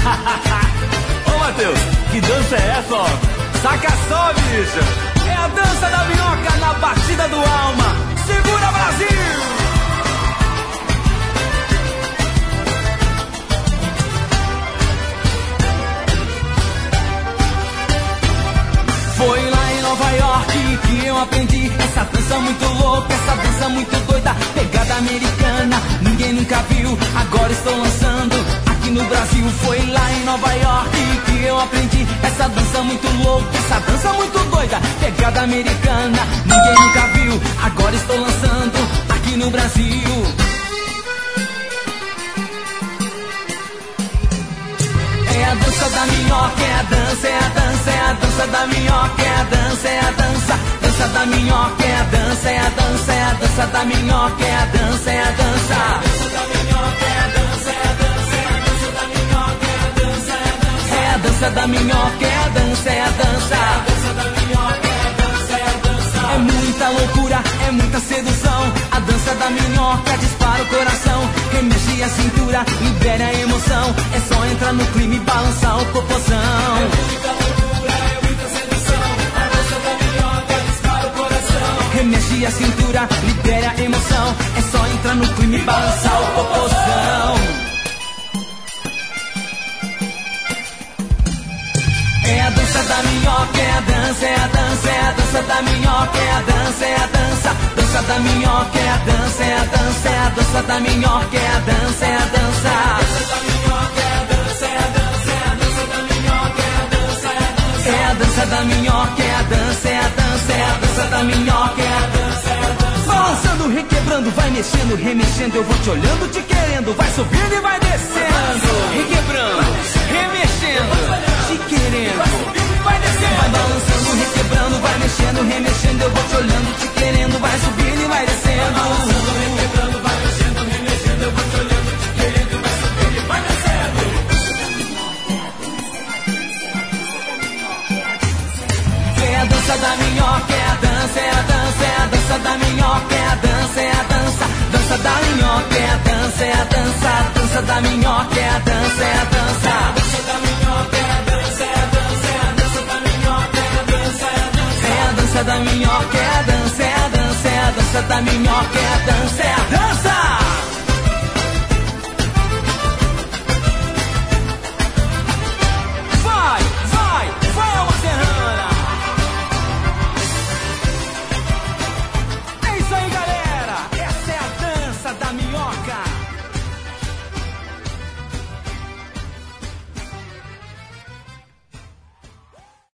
Ô Matheus, que dança é essa, ó? Saca só, bicho! É a dança da minhoca na batida do alma. Segura, Brasil! Foi lá em Nova York que eu aprendi essa dança muito louca, essa dança muito doida, pegada americana, ninguém nunca viu, agora estou lançando aqui no Brasil. Foi lá em Nova York que eu aprendi essa dança muito louca, essa dança muito doida, pegada americana, ninguém nunca viu, agora estou lançando aqui no Brasil. É a dança da minhoca, é a dança, é a dança, é a dança da minhoca, é a dança, é a dança, dança da minhoca, é a dança, é a dança, é a dança da minhoca, é a dança, é a dança, dança da minhoca, é a dança, é a dança, é a dança da minhoca, é a dança, é a dança, é a dança da minhoca, é a dança, é a dança, dança da minhoca, é a dança, é a dança. É muita loucura, é muita sedução, a dança da minhoca dispara o coração, remexe a cintura, libera a emoção, é só entrar no clima e balançar o popozão. É muita loucura, é muita sedução, a dança da minhoca dispara o coração, remexe a cintura, libera a emoção, é só entrar no clima e balançar o popozão. É a dança da minhoca, é a dança, é a dança, é a dança da minhoca, é a dança, é a dança, dança da minhoca, é a dança, é a dança, é a dança da minhoca, é a dança, é a dança, dança da minhoca, é a dança, é a dança, é a dança da minhoca, é a dança, é a dança, é a dança da minhoca, é a dança, é a dança, é a dança da minhoca, é a dança, é a dança. Balançando, requebrando, vai mexendo, remexendo, eu vou te olhando, te querendo, vai subindo e vai descendo, requebrando, remexendo, te querendo, vai descendo, vai balançando, requebrando, vai mexendo, remexendo, eu vou te olhando, te querendo, vai subindo e vai descendo, balançando, requebrando, vai mexendo, remexendo, eu vou te olhando, te querendo, vai subindo e vai descendo. É a dança da minhoca, é a dança, é a dança, é a dança da minhoca, é a dança, é a dança, dança da minhoca, é a dança, é a dança, dança da minhoca, é a dança, é a dança, dança da minhoca, é a dança, é a dança, é a dança da minhoca, é a dança, é a dança, é a dança da minhoca, é a dança, é a dança, é a dança da minhoca, é a dança, é a dança.